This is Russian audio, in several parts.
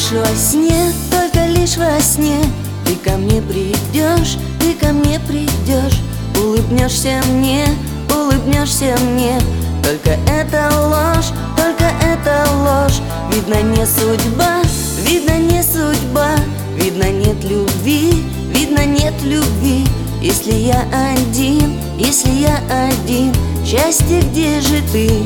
лишь во сне, только лишь во сне ты ко мне придешь, ты ко мне придешь. Улыбнешься мне, улыбнешься мне. Только это ложь, только это ложь. Видно, не судьба, видно, не судьба. Видно, нет любви, видно, нет любви. Если я один, если я один, счастье, где же ты?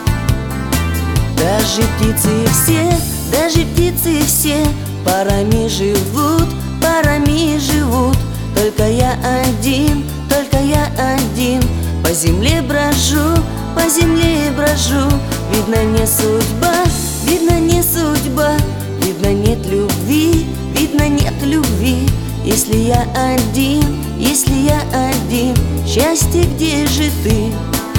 Даже птицы все, даже птицы все парами живут, парами живут. Только я один, только я один. По земле брожу, по земле брожу. Видно, не судьба, видно, не судьба. Видно, нет любви, видно, нет любви. Если я один, если я один, счастье, где же ты?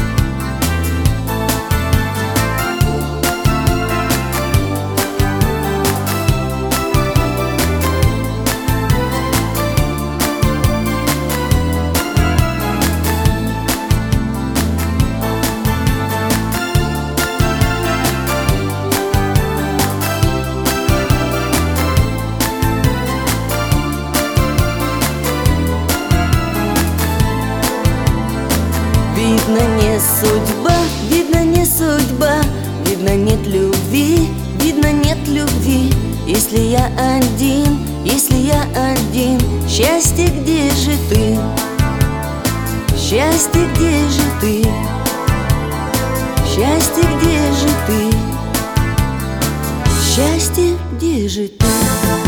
Видно, не судьба, видно, не судьба. Видно, нет любви, видно, нет любви. Если я один, если я один, счастье, где же ты? Счастье, где же ты? Счастье, где же ты? Счастье, где же ты?